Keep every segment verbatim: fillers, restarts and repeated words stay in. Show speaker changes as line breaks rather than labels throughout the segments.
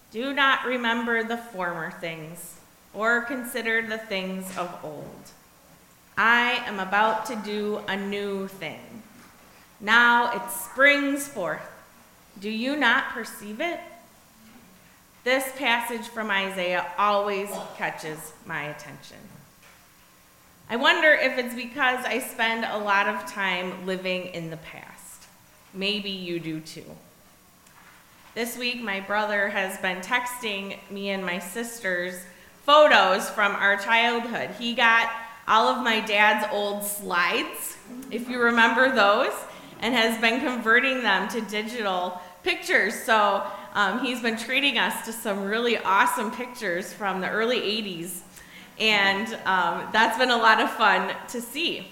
Do not remember the former things, or consider the things of old. I am about to do a new thing. Now it springs forth. Do you not perceive it? This passage from Isaiah always catches my attention. I wonder if it's because I spend a lot of time living in the past. Maybe you do too. This week, my brother has been texting me and my sisters photos from our childhood. He got all of my dad's old slides, if you remember those, and has been converting them to digital pictures. So um, he's been treating us to some really awesome pictures from the early eighties, and um, that's been a lot of fun to see.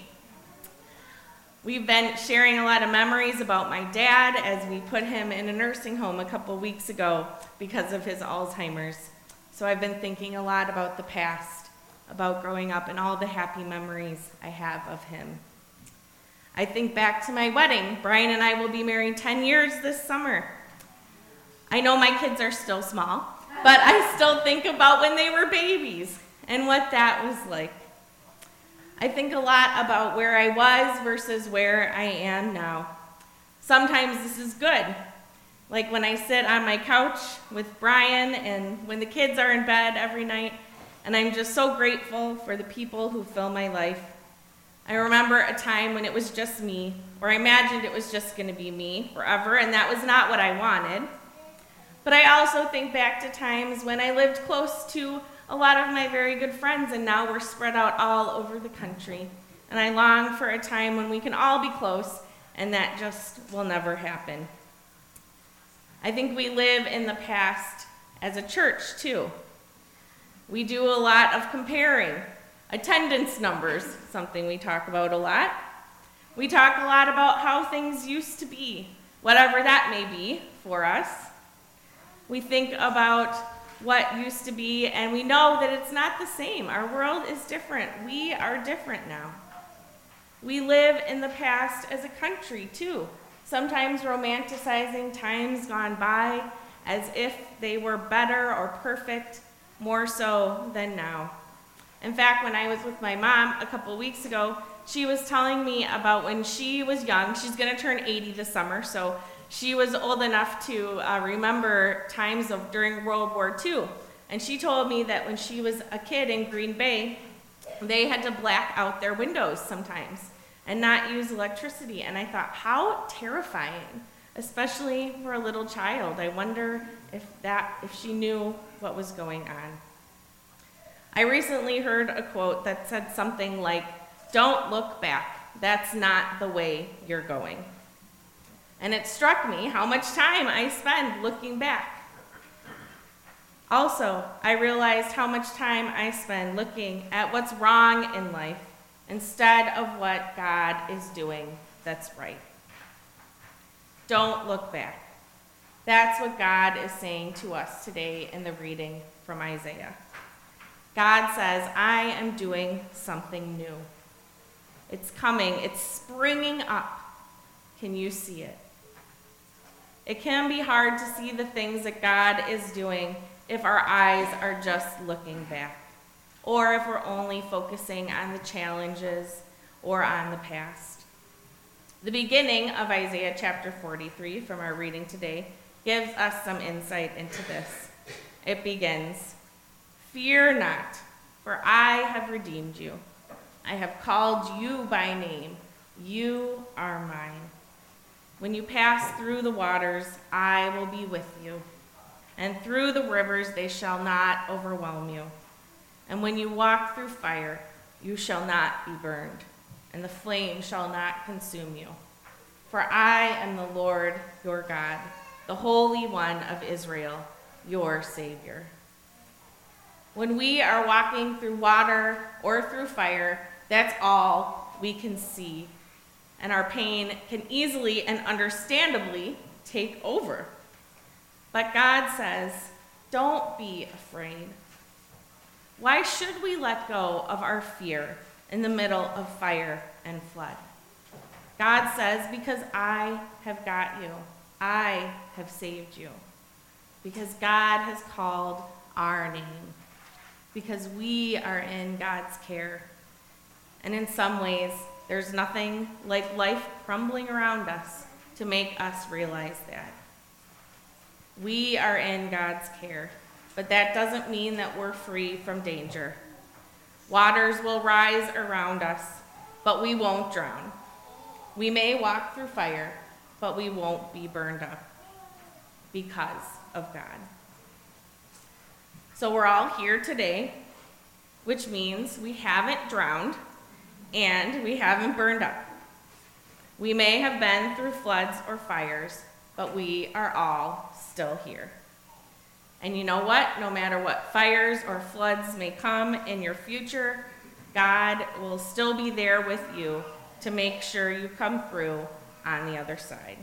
We've been sharing a lot of memories about my dad as we put him in a nursing home a couple weeks ago because of his Alzheimer's. So I've been thinking a lot about the past, about growing up and all the happy memories I have of him. I think back to my wedding. Brian and I will be married ten years this summer. I know my kids are still small, but I still think about when they were babies and what that was like. I think a lot about where I was versus where I am now. Sometimes this is good, like when I sit on my couch with Brian and when the kids are in bed every night, and I'm just so grateful for the people who fill my life. I remember a time when it was just me, or I imagined it was just going to be me forever, and that was not what I wanted. But I also think back to times when I lived close to a lot of my very good friends, and now we're spread out all over the country. And I long for a time when we can all be close, and that just will never happen. I think we live in the past as a church, too. We do a lot of comparing. Attendance numbers, something we talk about a lot. We talk a lot about how things used to be, whatever that may be for us. We think about what used to be, and we know that it's not the same. Our world is different. We are different now. We live in the past as a country, too, sometimes romanticizing times gone by as if they were better or perfect, more so than now. In fact, when I was with my mom a couple weeks ago, she was telling me about when she was young. She's going to turn eighty this summer, so she was old enough to uh, remember times of during World War Two. And she told me that when she was a kid in Green Bay, they had to black out their windows sometimes and not use electricity. And I thought, how terrifying, especially for a little child. I wonder if that if she knew what was going on. I recently heard a quote that said something like, "Don't look back. That's not the way you're going." And it struck me how much time I spend looking back. Also, I realized how much time I spend looking at what's wrong in life instead of what God is doing that's right. Don't look back. That's what God is saying to us today in the reading from Isaiah. God says, I am doing something new. It's coming. It's springing up. Can you see it? It can be hard to see the things that God is doing if our eyes are just looking back, or if we're only focusing on the challenges or on the past. The beginning of Isaiah chapter forty-three from our reading today gives us some insight into this. It begins, "Fear not, for I have redeemed you. I have called you by name. You are mine. When you pass through the waters, I will be with you. And through the rivers, they shall not overwhelm you. And when you walk through fire, you shall not be burned, and the flame shall not consume you. For I am the Lord your God, the Holy One of Israel, your Savior." When we are walking through water or through fire, that's all we can see. And our pain can easily and understandably take over. But God says, don't be afraid. Why should we let go of our fear in the middle of fire and flood? God says, because I have got you. I have saved you. because God has called our name, because we are in God's care. And in some ways, there's nothing like life crumbling around us to make us realize that. We are in God's care, but that doesn't mean that we're free from danger. Waters will rise around us, but we won't drown. We may walk through fire, but we won't be burned up because of God. So we're all here today, which means we haven't drowned and we haven't burned up. We may have been through floods or fires, but we are all still here. And you know what? No matter what fires or floods may come in your future, God will still be there with you to make sure you come through on the other side.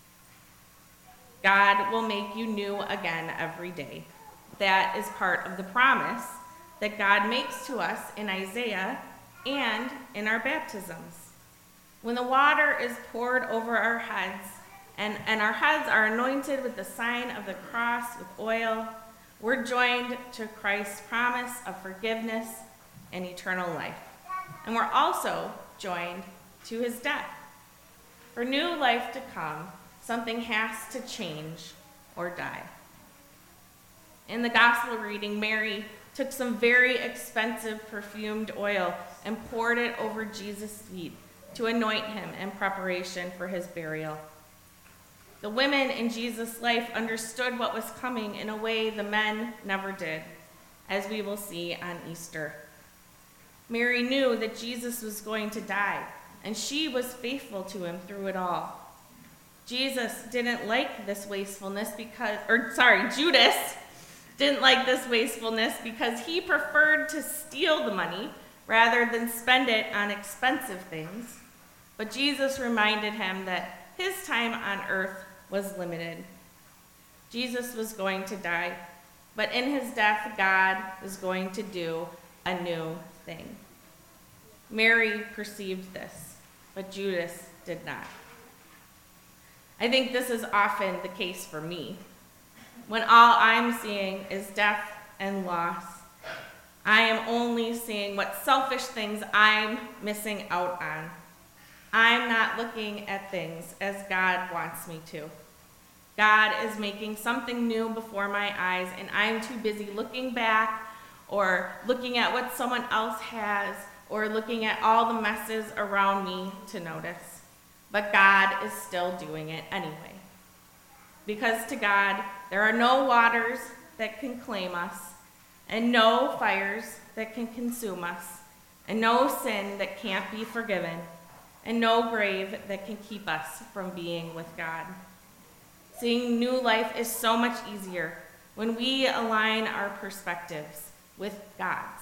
God will make you new again every day. That is part of the promise that God makes to us in Isaiah and in our baptisms. When the water is poured over our heads, and, and our heads are anointed with the sign of the cross with oil, we're joined to Christ's promise of forgiveness and eternal life. And we're also joined to his death. For new life to come, something has to change or die. In the gospel reading, Mary took some very expensive perfumed oil and poured it over Jesus' feet to anoint him in preparation for his burial. The women in Jesus' life understood what was coming in a way the men never did, as we will see on Easter. Mary knew that Jesus was going to die, and she was faithful to him through it all. Jesus didn't like this wastefulness because, or sorry, Judas didn't like this wastefulness because he preferred to steal the money rather than spend it on expensive things. But Jesus reminded him that his time on earth was limited. Jesus was going to die, but in his death, God was going to do a new thing. Mary perceived this, but Judas did not. I think this is often the case for me. When all I'm seeing is death and loss, I am only seeing what selfish things I'm missing out on. I'm not looking at things as God wants me to. God is making something new before my eyes, and I'm too busy looking back or looking at what someone else has or looking at all the messes around me to notice. But God is still doing it anyway. Because to God, there are no waters that can claim us, and no fires that can consume us, and no sin that can't be forgiven, and no grave that can keep us from being with God. Seeing new life is so much easier when we align our perspectives with God's.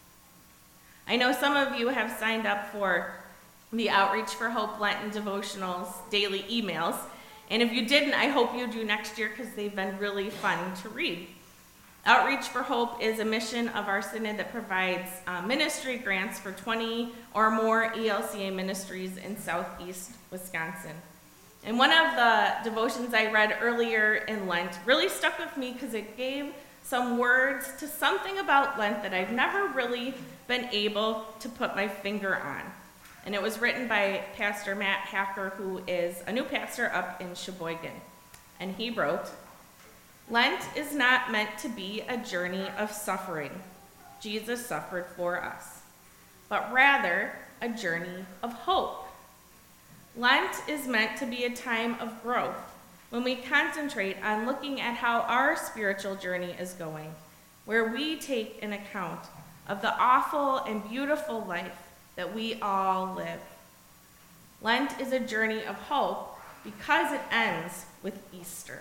I know some of you have signed up for the Outreach for Hope Lenten Devotionals daily emails, and if you didn't, I hope you do next year because they've been really fun to read. Outreach for Hope is a mission of our synod that provides uh, ministry grants for twenty or more E L C A ministries in southeast Wisconsin. And one of the devotions I read earlier in Lent really stuck with me because it gave some words to something about Lent that I've never really been able to put my finger on. And it was written by Pastor Matt Hacker, who is a new pastor up in Sheboygan. And he wrote, "Lent is not meant to be a journey of suffering. Jesus suffered for us, but rather a journey of hope. Lent is meant to be a time of growth when we concentrate on looking at how our spiritual journey is going, where we take an account of the awful and beautiful life that we all live. Lent is a journey of hope because it ends with Easter."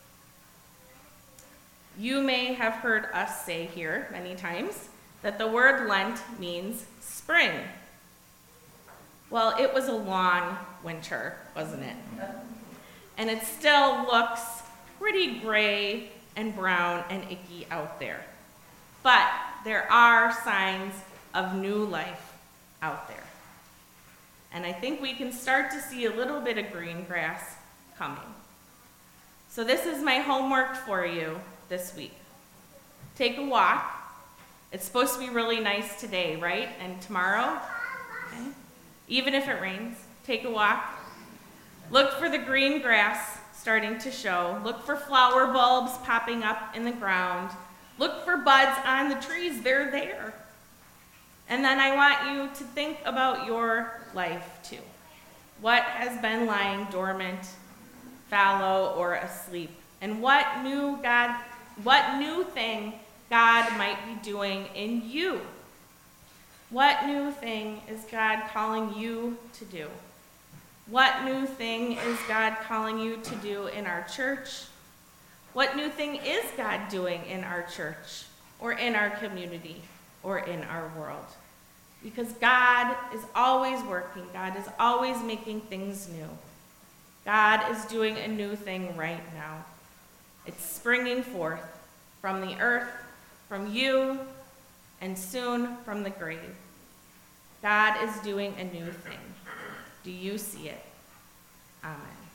You may have heard us say here many times that the word Lent means spring. Well, it was a long winter, wasn't it? And it still looks pretty gray and brown and icky out there. But there are signs of new life out there. And I think we can start to see a little bit of green grass coming. So this is my homework for you this week. Take a walk. It's supposed to be really nice today, right? And tomorrow, okay? Even if it rains, take a walk. Look for the green grass starting to show. Look for flower bulbs popping up in the ground. Look for buds on the trees. They're there. And then I want you to think about your life too. What has been lying dormant, fallow, or asleep? And what new God, what new thing God might be doing in you? What new thing is God calling you to do? What new thing is God calling you to do in our church? What new thing is God doing in our church, or in our community, or in our world? Because God is always working. God is always making things new. God is doing a new thing right now. It's springing forth from the earth, from you, and soon from the grave. God is doing a new thing. Do you see it? Amen.